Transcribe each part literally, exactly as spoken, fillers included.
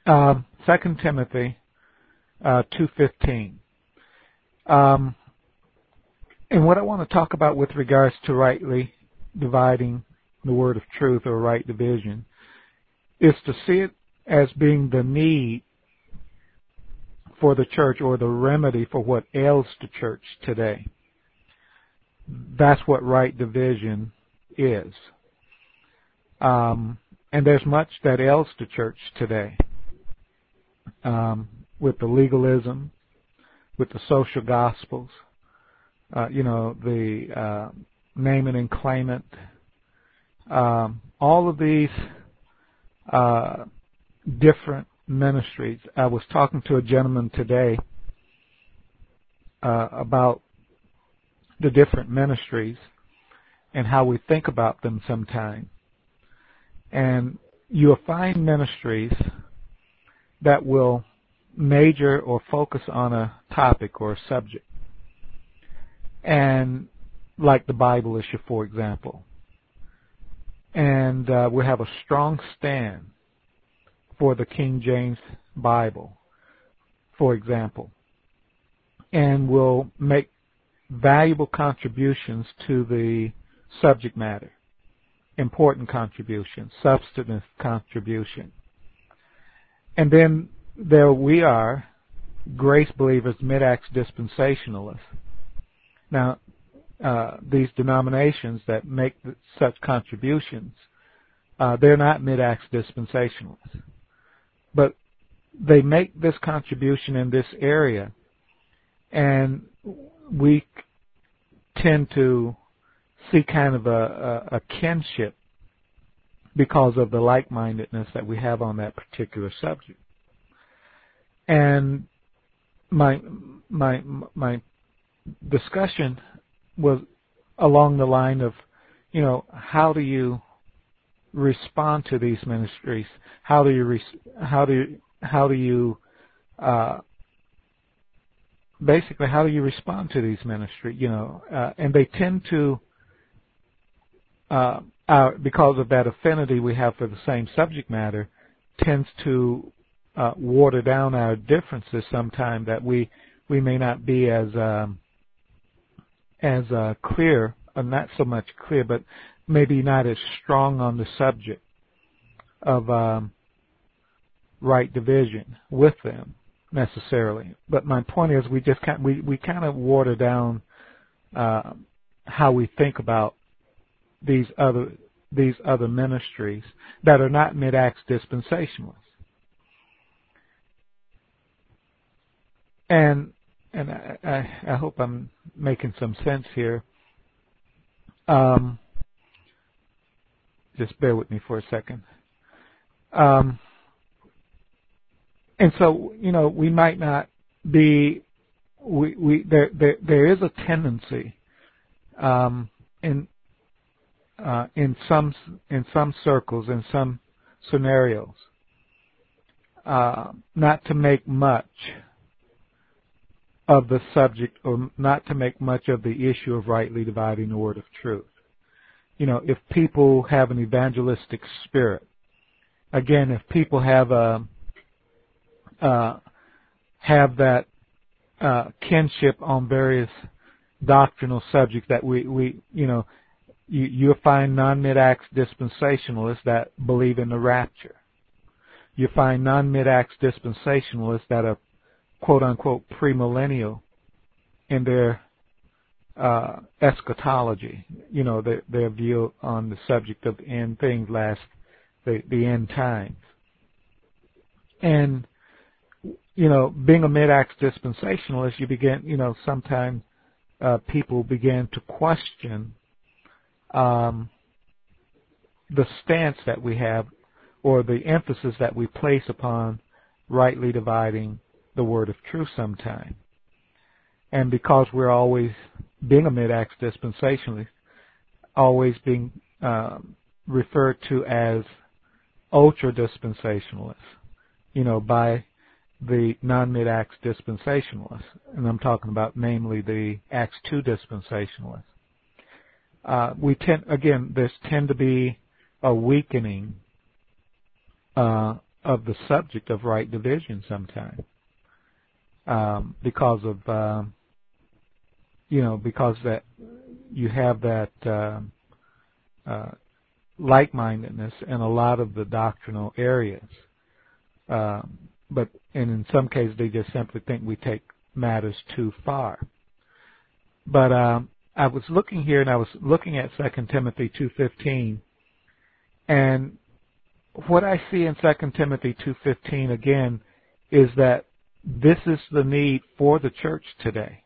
Uh, Second Timothy uh, two fifteen. Um, and what I want to talk about with regards to rightly dividing the word of truth or right division is to see it as being the need for the church or the remedy for what ails the church today. That's what right division is. Um, and there's much that ails the church today. Um, with the legalism, with the social gospels, uh, you know, the uh, name it and claim it, um, all of these uh, different ministries. I was talking to a gentleman today uh, about the different ministries and how we think about them sometimes. And you'll find ministries that will major or focus on a topic or a subject. And like the Bible issue, for example. And uh, we have a strong stand for the King James Bible, for example. And will make valuable contributions to the subject matter. Important contribution, substantive contribution. And then there we are, grace believers, mid-acts dispensationalists. Now, uh, these denominations that make such contributions, uh, they're not mid-acts dispensationalists. But they make this contribution in this area, and we tend to see kind of a, a, a kinship because of the like-mindedness that we have on that particular subject. And my my my discussion was along the line of, you know, how do you respond to these ministries? How do you res- how do you, how do you uh, basically how do you respond to these ministries? You know, uh, and they tend to uh, our, because of that affinity we have for the same subject matter, tends to uh, water down our differences sometimes, that we we may not be as um, as uh, clear, or not so much clear, but maybe not as strong on the subject of um, right division with them necessarily. But my point is, we just kind we we kind of water down uh, how we think about these other these other ministries that are not mid-acts dispensationalists. And and I, I, I hope I'm making some sense here. Um, just bear with me for a second. Um, and so, you know, we might not be. We, we there, there there is a tendency um, in uh, in some in some circles, in some scenarios, uh, not to make much of the subject, or not to make much of the issue of rightly dividing the word of truth. You know, if people have an evangelistic spirit, again, if people have a uh, have that uh, kinship on various doctrinal subjects that we, we you know, you, you'll find non-mid-acts dispensationalists that believe in the rapture. You find non-mid-acts dispensationalists that are quote-unquote premillennial in their uh, eschatology, you know, their, their view on the subject of end things, last the, the end times. And, you know, being a mid-acts dispensationalist, you begin, you know, sometimes uh, people begin to question um, the stance that we have, or the emphasis that we place upon rightly dividing the word of truth sometime. And because we're always, being a mid-acts dispensationalist, always being um, referred to as ultra-dispensationalists, you know, by the non-mid-acts dispensationalists. And I'm talking about namely the Acts two dispensationalists. Uh, we tend, again, there's tend to be a weakening uh, of the subject of right division sometimes, um, because of uh, you know because that you have that uh, uh, like-mindedness in a lot of the doctrinal areas, um, but and in some cases they just simply think we take matters too far. But um, I was looking here, and I was looking at Second Timothy two fifteen, and what I see in Second Timothy two fifteen again is that this is the need for the church today.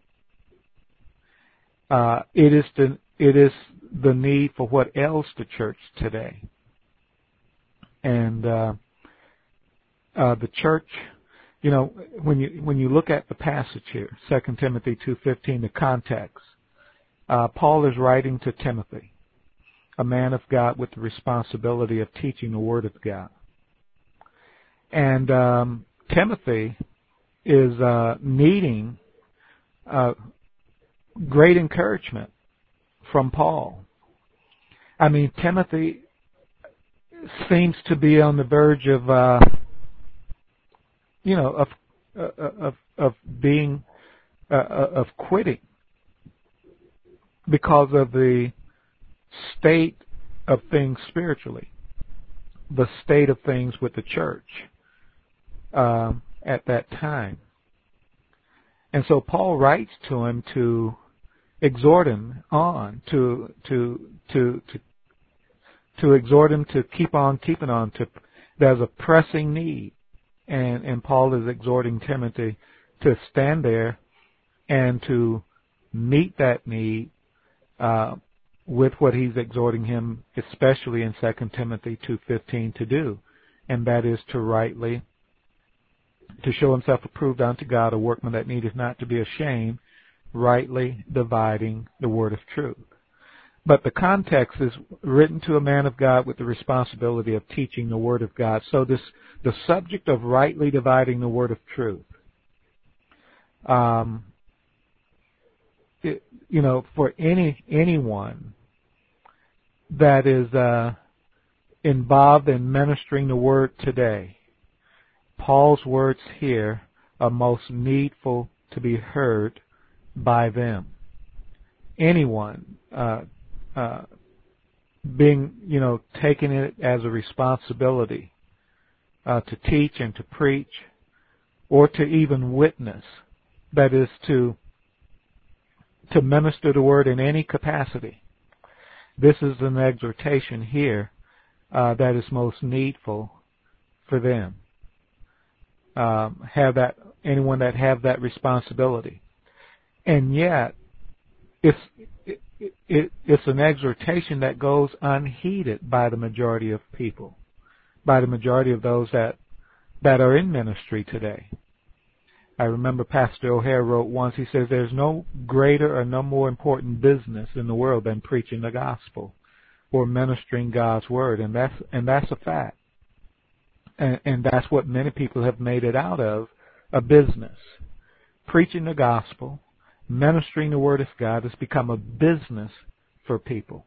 Uh, it is the it is the need for what ails the church today, and uh, uh, the church. You know, when you when you look at the passage here, Second Timothy two fifteen, the context, uh, Paul is writing to Timothy, a man of God with the responsibility of teaching the Word of God. And um, Timothy is uh, needing uh, great encouragement from Paul. I mean, Timothy seems to be on the verge of, uh, you know, of of of being uh, of quitting because of the state of things spiritually, the state of things with the church um, at that time. And so Paul writes to him to exhort him on, to to to to to exhort him to keep on keeping on. To there's a pressing need, and and Paul is exhorting Timothy to stand there and to meet that need uh, with what he's exhorting him, especially in Second Timothy two fifteen, to do, and that is to rightly, to show himself approved unto God, a workman that needeth not to be ashamed, rightly dividing the word of truth. But the context is written to a man of God with the responsibility of teaching the word of God. So this, the subject of rightly dividing the word of truth, um, it, you know, for any anyone that is uh, involved in ministering the word today, Paul's words here are most needful to be heard by them. Anyone uh, uh, being, you know, taking it as a responsibility uh, to teach and to preach, or to even witness, that is to to minister the word in any capacity. This is an exhortation here uh, that is most needful for them. Um, have that anyone that have that responsibility, and yet it's it, it, it's an exhortation that goes unheeded by the majority of people, by the majority of those that that are in ministry today. I remember Pastor O'Hare wrote once, he says, there's no greater or no more important business in the world than preaching the gospel or ministering God's word, and that's and that's a fact. And, and that's what many people have made it out of, a business. Preaching the gospel, ministering the word of God has become a business for people.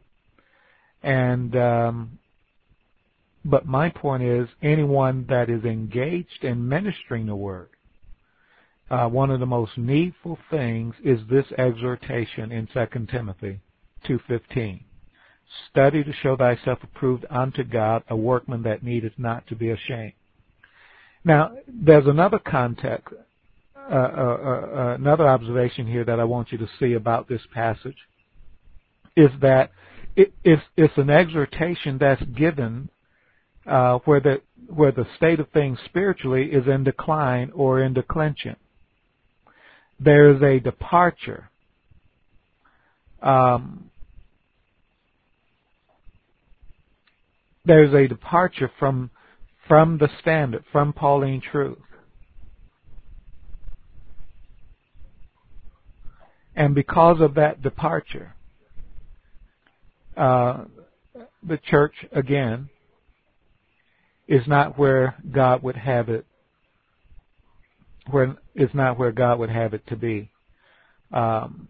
And um, but my point is, anyone that is engaged in ministering the word, uh, one of the most needful things is this exhortation in Second Timothy two fifteen. Study to show thyself approved unto God, a workman that needeth not to be ashamed. Now, there's another context, uh, uh, uh, another observation here that I want you to see about this passage, is that it, it's, it's an exhortation that's given uh, where the where the state of things spiritually is in decline or in declension. There is a departure. Um, there's a departure from from the standard, from Pauline truth. And because of that departure, uh, the church, again, is not where God would have it, where is not where God would have it to be. Um,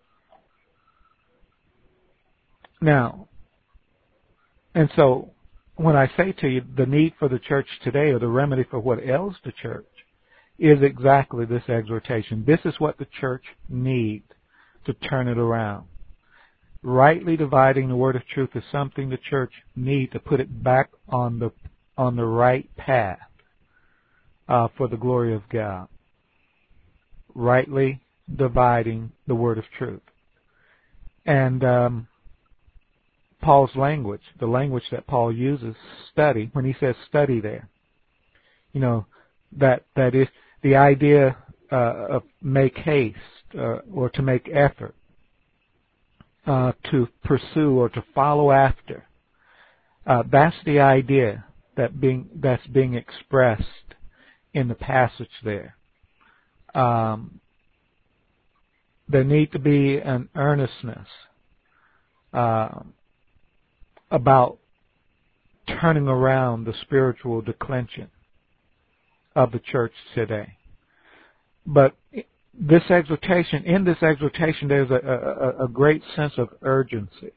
now, and so when I say to you the need for the church today, or the remedy for what ails the church, is exactly this exhortation. This is what the church needs to turn it around. Rightly dividing the word of truth is something the church needs to put it back on the on the right path uh, for the glory of God. Rightly dividing the word of truth. And um, Paul's language, the language that Paul uses, study, when he says study there, you know, that that is the idea uh, of make haste uh, or to make effort, uh, to pursue or to follow after. Uh, that's the idea that being that's being expressed in the passage there. Um, there need to be an earnestness uh, about turning around the spiritual declension of the church today. But this exhortation, in this exhortation, there's a, a, a great sense of urgency.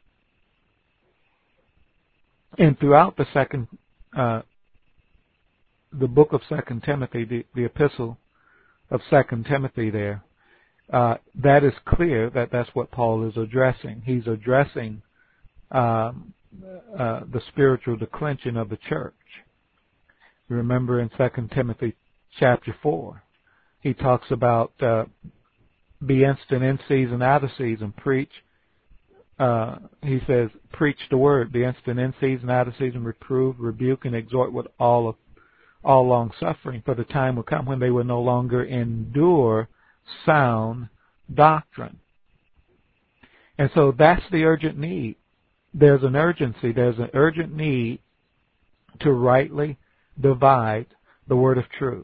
And throughout the second, uh, the book of Second Timothy, the, the epistle of Second Timothy there, uh, that is clear that that's what Paul is addressing. He's addressing um, uh, the spiritual declension of the church. Remember in Second Timothy chapter four, he talks about uh, be instant in season, out of season, preach. Uh, he says, preach the word, be instant in season, out of season, reprove, rebuke, and exhort with all of all long suffering. For the time will come when they will no longer endure sound doctrine. And so that's the urgent need. There's an urgency, there's an urgent need to rightly divide the word of truth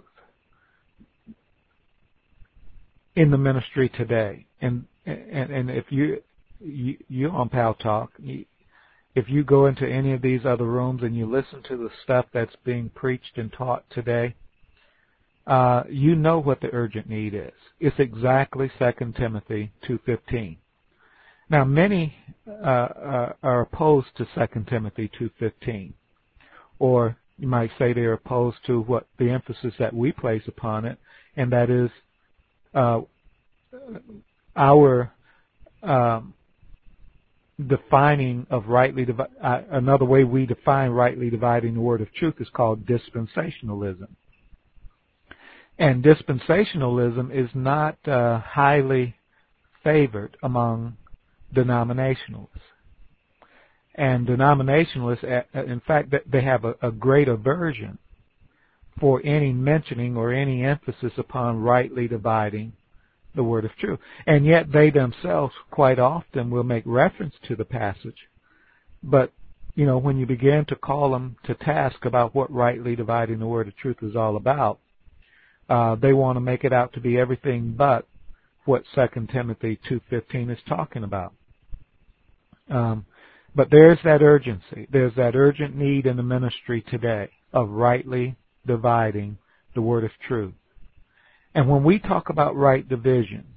in the ministry today. And and, and if you, you you on Pal Talk, you, if you go into any of these other rooms and you listen to the stuff that's being preached and taught today, uh, you know what the urgent need is. It's exactly Second Timothy two fifteen. Now, many uh, uh, are opposed to Second Timothy two fifteen, or you might say they're opposed to what the emphasis that we place upon it, and that is uh, our um, defining of rightly divi- uh, another way we define rightly dividing the word of truth is called dispensationalism. And dispensationalism is not uh, highly favored among denominationalists. And denominationalists, in fact, they have a, a great aversion for any mentioning or any emphasis upon rightly dividing the word of truth. And yet they themselves quite often will make reference to the passage. But, you know, when you begin to call them to task about what rightly dividing the word of truth is all about, uh, they want to make it out to be everything but what Second Timothy two fifteen is talking about. Um, but there's that urgency. There's that urgent need in the ministry today of rightly dividing the word of truth. And when we talk about right division,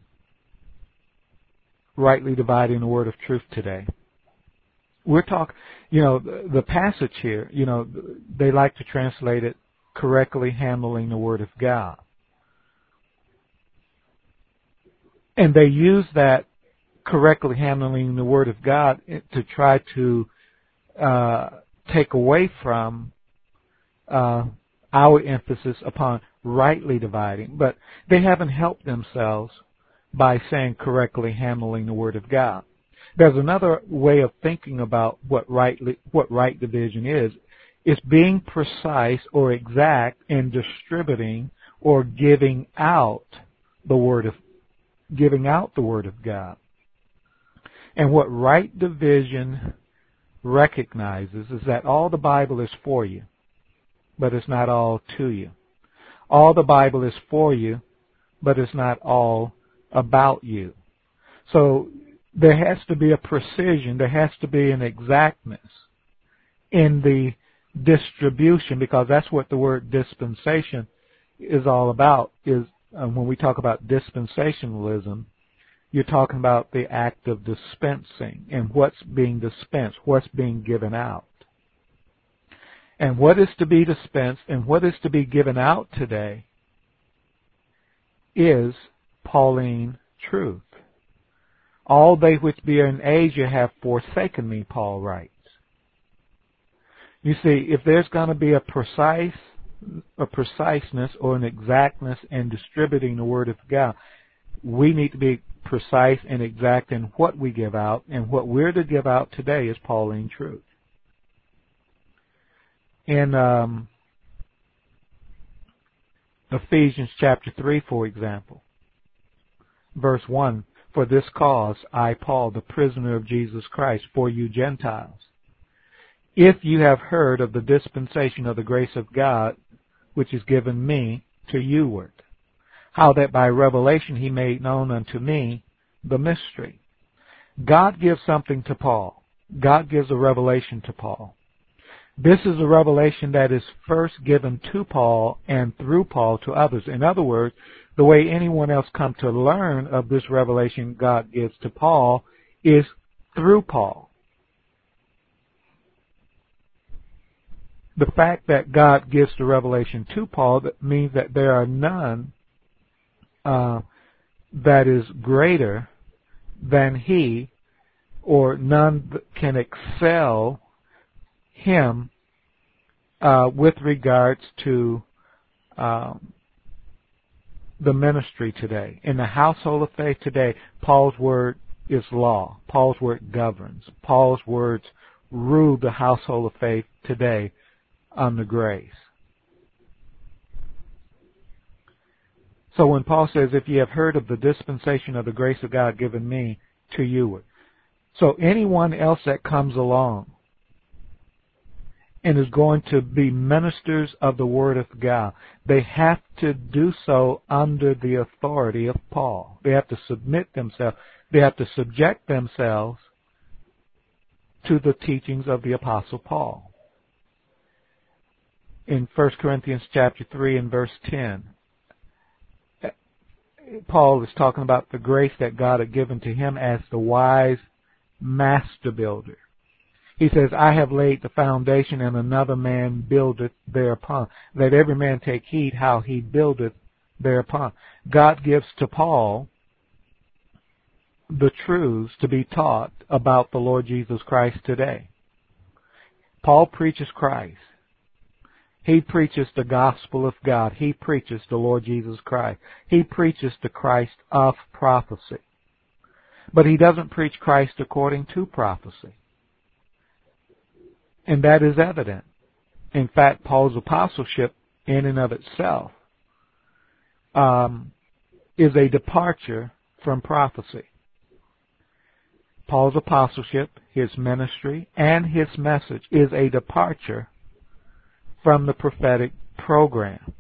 rightly dividing the word of truth today, we're talking, you know, the, the passage here, you know, they like to translate it correctly handling the word of God. And they use that correctly handling the word of God to try to uh, take away from uh, our emphasis upon rightly dividing. But they haven't helped themselves by saying correctly handling the word of God. There's another way of thinking about what rightly, what right division is. It's being precise or exact in distributing or giving out the word of giving out the word of God. And what right division recognizes is that all the Bible is for you, but it's not all to you. All the Bible is for you, but it's not all about you. So there has to be a precision, there has to be an exactness in the distribution, because that's what the word dispensation is all about. Is uh, when we talk about dispensationalism, you're talking about the act of dispensing and what's being dispensed, what's being given out. And what is to be dispensed and what is to be given out today is Pauline truth. All they which be in Asia have forsaken me, Paul writes. You see, if there's going to be a precise, a preciseness or an exactness in distributing the Word of God, we need to be precise and exact in what we give out, and what we're to give out today is Pauline truth. In um, Ephesians chapter three, for example, verse one, for this cause I, Paul, the prisoner of Jesus Christ, for you Gentiles, if you have heard of the dispensation of the grace of God, which is given me to youward, how that by revelation he made known unto me the mystery. God gives something to Paul. God gives a revelation to Paul. This is a revelation that is first given to Paul and through Paul to others. In other words, the way anyone else come to learn of this revelation God gives to Paul is through Paul. The fact that God gives the revelation to Paul, that means that there are none uh, that is greater than he, or none that can excel him uh, with regards to um, the ministry today. In the household of faith today, Paul's word is law. Paul's word governs. Paul's words rule the household of faith today under grace. So when Paul says, if ye have heard of the dispensation of the grace of God given me to you, so anyone else that comes along and is going to be ministers of the Word of God, they have to do so under the authority of Paul. They have to submit themselves. They have to subject themselves to the teachings of the Apostle Paul. In First Corinthians chapter three and verse ten, Paul is talking about the grace that God had given to him as the wise master builder. He says, I have laid the foundation, and another man buildeth thereupon. Let every man take heed how he buildeth thereupon. God gives to Paul the truths to be taught about the Lord Jesus Christ today. Paul preaches Christ. He preaches the gospel of God. He preaches the Lord Jesus Christ. He preaches the Christ of prophecy. But he doesn't preach Christ according to prophecy. And that is evident. In fact, Paul's apostleship in and of itself um, is a departure from prophecy. Paul's apostleship, his ministry, and his message is a departure from the prophetic program.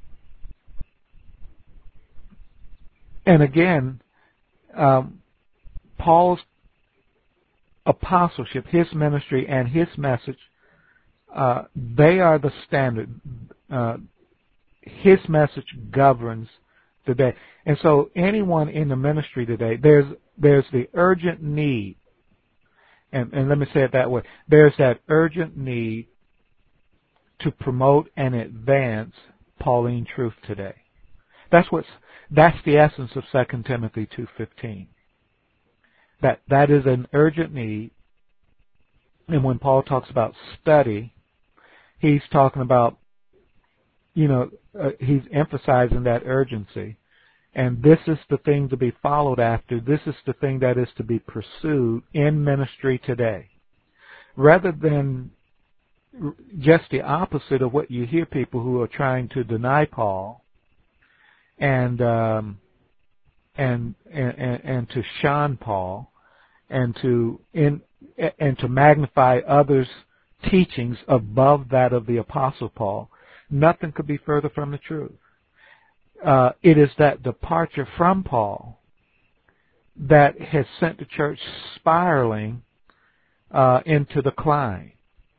And again, um, Paul's apostleship, his ministry, and his message, uh, they are the standard. Uh, his message governs the day. And so anyone in the ministry today, there's there's the urgent need, and, and let me say it that way, there's that urgent need to promote and advance Pauline truth today. That's what's that's the essence of Second Timothy two fifteen. That that is an urgent need. And when Paul talks about study, he's talking about, you know, uh, he's emphasizing that urgency. And this is the thing to be followed after. This is the thing that is to be pursued in ministry today. Rather than just the opposite of what you hear people who are trying to deny Paul and um, and, and and to shun Paul and to in and to magnify others' teachings above that of the Apostle Paul. Nothing could be further from the truth. Uh, it is that departure from Paul that has sent the church spiraling uh, into decline.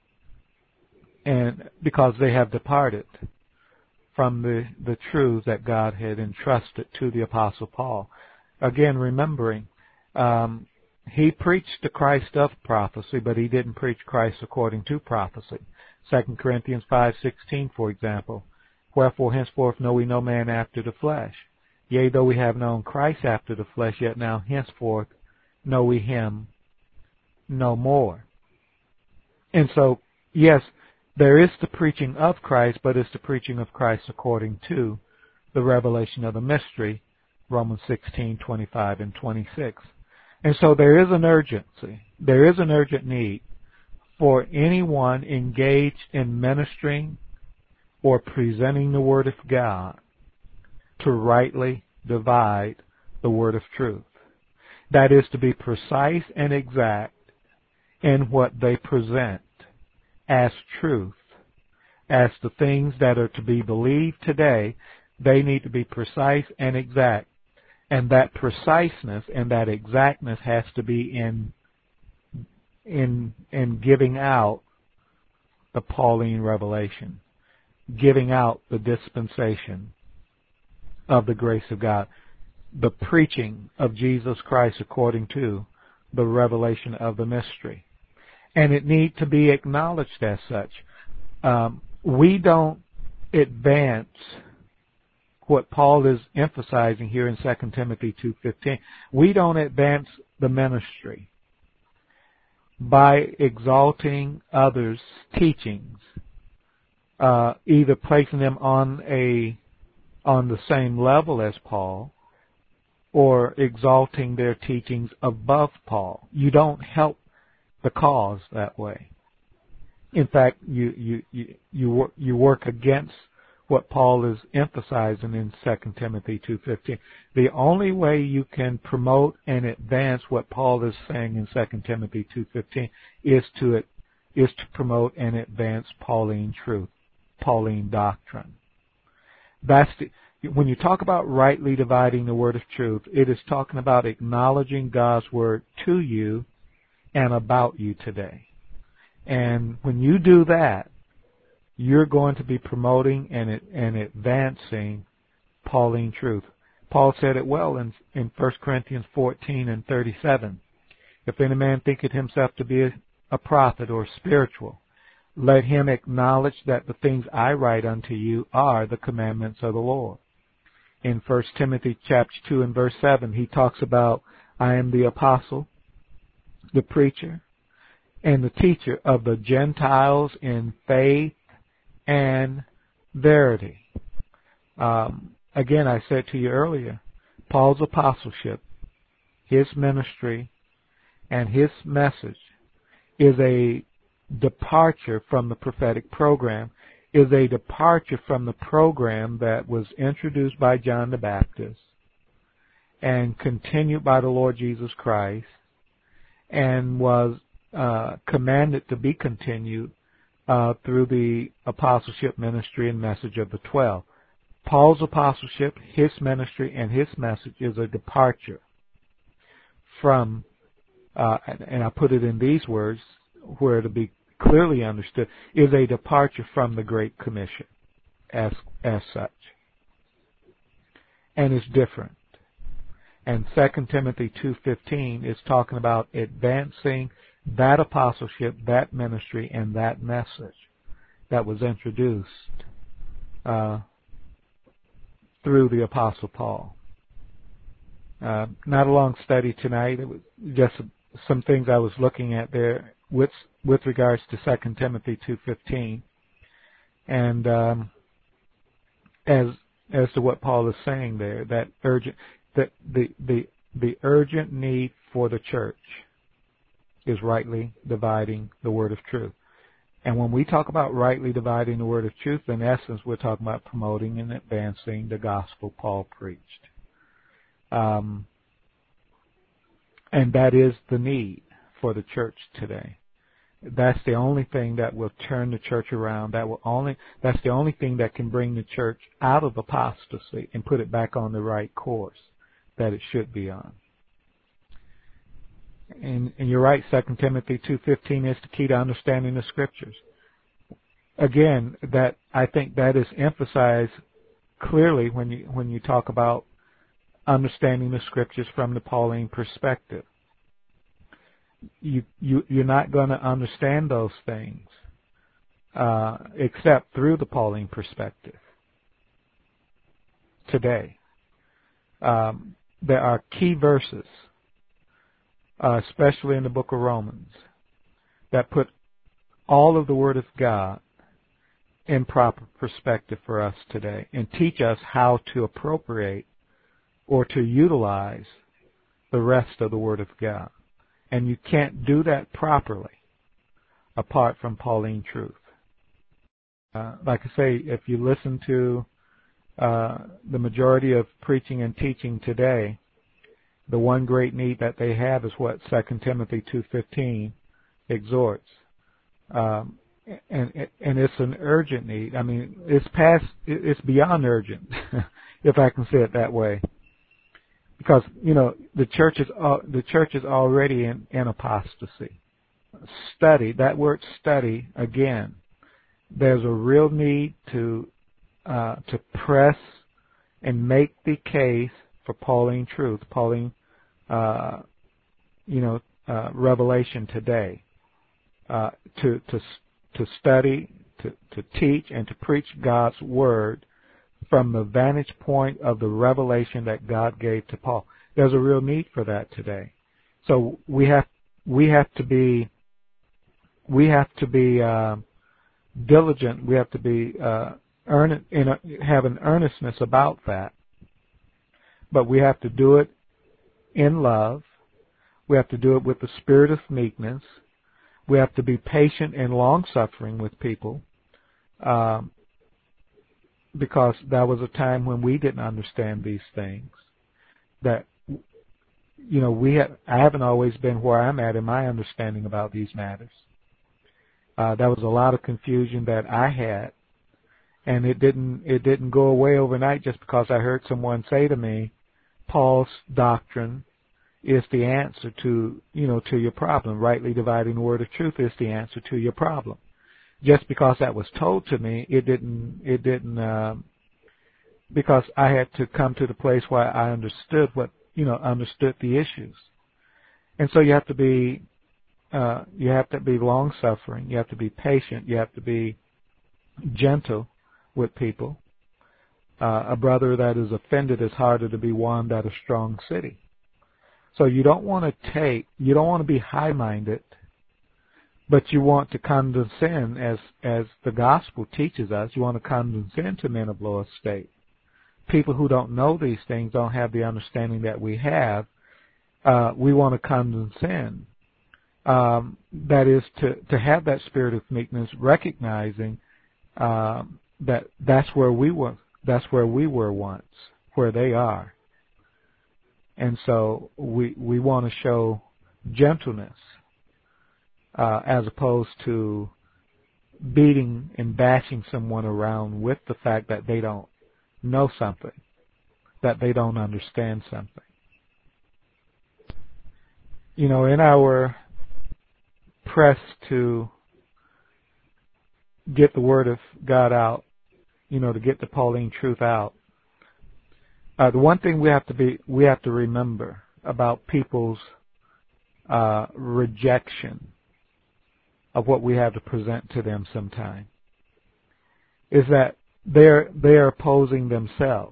And because they have departed from the, the truths that God had entrusted to the Apostle Paul. Again, remembering, um, he preached the Christ of prophecy, but he didn't preach Christ according to prophecy. Second Corinthians five sixteen, for example. Wherefore henceforth know we no man after the flesh. Yea, though we have known Christ after the flesh, yet now henceforth know we him no more. And so, yes, there is the preaching of Christ, but it's the preaching of Christ according to the revelation of the mystery, Romans sixteen, twenty-five and twenty-six. And so there is an urgency. There is an urgent need for anyone engaged in ministering or presenting the Word of God to rightly divide the Word of truth. That is, to be precise and exact in what they present as truth. As the things that are to be believed today, they need to be precise and exact. And that preciseness and that exactness has to be in in in giving out the Pauline revelation, giving out the dispensation of the grace of God, the preaching of Jesus Christ according to the revelation of the mystery. And it needs to be acknowledged as such. Um, we don't advance what Paul is emphasizing here in Second Timothy two fifteen. We don't advance the ministry by exalting others' teachings, uh, either placing them on a on the same level as Paul, or exalting their teachings above Paul. You don't help the cause that way. In fact, you you you you work, you work against what Paul is emphasizing in Second Timothy two fifteen. The only way you can promote and advance what Paul is saying in Second Timothy two fifteen is to is to promote and advance Pauline truth, Pauline doctrine. That's the, when you talk about rightly dividing the word of truth, it is talking about acknowledging God's word to you and about you today. And when you do that, you're going to be promoting and, and advancing Pauline truth. Paul said it well in, in First Corinthians fourteen and thirty-seven. If any man thinketh himself to be a, a prophet or spiritual, let him acknowledge that the things I write unto you are the commandments of the Lord. In First Timothy chapter two and verse seven, he talks about, I am the apostle, the preacher, and the teacher of the Gentiles in faith and verity. Um, again, I said to you earlier, Paul's apostleship, his ministry, and his message is a departure from the prophetic program, is a departure from the program that was introduced by John the Baptist and continued by the Lord Jesus Christ and was uh, commanded to be continued uh, through the apostleship, ministry, and message of the twelve. Paul's apostleship, his ministry, and his message is a departure from, uh, and I put it in these words where to be clearly understood, is a departure from the Great Commission as as such. And it's different. And Second Timothy two fifteen is talking about advancing that apostleship, that ministry, and that message that was introduced uh, through the Apostle Paul. Uh, not a long study tonight. It was just some things I was looking at there with with regards to Second Timothy two fifteen, and um, as as to what Paul is saying there, that urgent that the the the urgent need for the church is rightly dividing the word of truth. And when we talk about rightly dividing the word of truth, in essence, we're talking about promoting and advancing the gospel Paul preached. Um, and that is the need for the church today. That's the only thing that will turn the church around. That will only that's the only thing that can bring the church out of apostasy and put it back on the right course that it should be on. And, and you're right, Second Timothy two fifteen is the key to understanding the Scriptures. Again, that I think that is emphasized clearly when you when you talk about understanding the Scriptures from the Pauline perspective. You, you, you're not going to understand those things uh, except through the Pauline perspective today. Um, there are key verses, uh, especially in the book of Romans, that put all of the Word of God in proper perspective for us today and teach us how to appropriate or to utilize the rest of the Word of God. And you can't do that properly apart from Pauline truth. Uh, like I say, if you listen to uh, the majority of preaching and teaching today, the one great need that they have is what Second Timothy two fifteen exhorts. Um, and, and it's an urgent need. I mean, it's past, it's beyond urgent, if I can say it that way. Because, you know, the church is, the church is already in, in apostasy. Study, that word study, again, there's a real need to, uh, to press and make the case for Pauline truth, Pauline, uh, you know, uh, revelation today. Uh, to, to, to study, to, to teach, and to preach God's Word from the vantage point of the revelation that God gave to Paul. There's a real need for that today. So we have, we have to be, we have to be, uh, diligent. We have to be, uh, earn, in a, have an earnestness about that. But we have to do it in love. We have to do it with the spirit of meekness. We have to be patient and long-suffering with people, um, because there was a time when we didn't understand these things. That, you know, we have, I haven't always been where I'm at in my understanding about these matters. Uh, there was a lot of confusion that I had, and it didn't it didn't go away overnight just because I heard someone say to me, Paul's doctrine is the answer to, you know, to your problem. Rightly dividing the word of truth is the answer to your problem. Just because that was told to me, it didn't, it didn't, um, because I had to come to the place where I understood what, you know, understood the issues. And so you have to be, uh, you have to be long-suffering. You have to be patient. You have to be gentle with people. Uh, a brother that is offended is harder to be won than a strong city. So you don't want to take, you don't want to be high-minded, but you want to condescend, as as the gospel teaches us. You want to condescend to men of low estate. People who don't know these things, don't have the understanding that we have. Uh, we want to condescend. Um, that is to to have that spirit of meekness, recognizing um, that that's where we were. That's where we were once, where they are. And so we we want to show gentleness, uh, as opposed to beating and bashing someone around with the fact that they don't know something, that they don't understand something. You know, in our press to get the Word of God out, you know, to get the Pauline truth out, Uh, the one thing we have to be, we have to remember about people's uh, rejection of what we have to present to them sometime is that they're they're opposing themselves.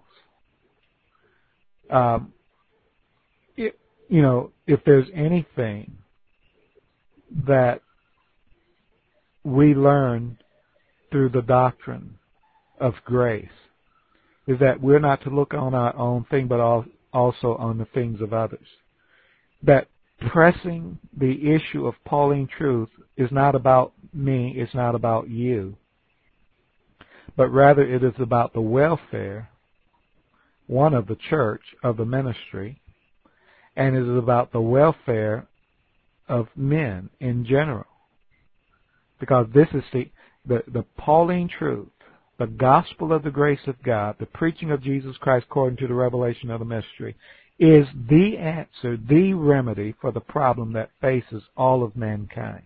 Um, it, you know, if there's anything that we learn through the doctrine of grace, is that we're not to look on our own thing, but also on the things of others. That pressing the issue of Pauline truth is not about me, it's not about you, but rather it is about the welfare, one, of the church, of the ministry, and it is about the welfare of men in general. Because this is the, the, the Pauline truth, the gospel of the grace of God, the preaching of Jesus Christ according to the revelation of the mystery, is the answer, the remedy for the problem that faces all of mankind.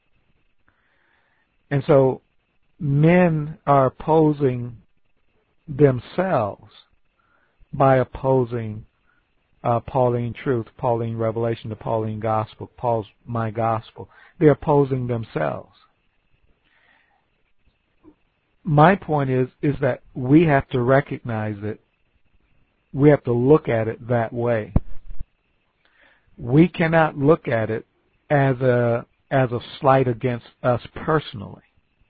And so men are opposing themselves by opposing uh, Pauline truth, Pauline revelation, the Pauline gospel, Paul's my gospel. They're opposing themselves. my point is is that we have to recognize it. We have to look at it that way. We cannot look at it as a as a slight against us personally.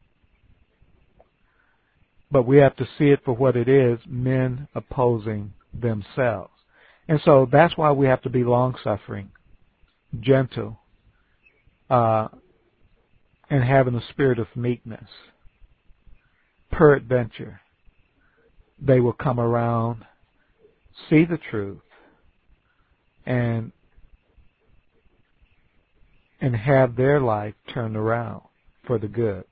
But we have to see it for what it is, men opposing themselves. And so that's why we have to be long-suffering, gentle, uh, and having a spirit of meekness. Peradventure, they will come around, see the truth, and and have their life turned around for the good.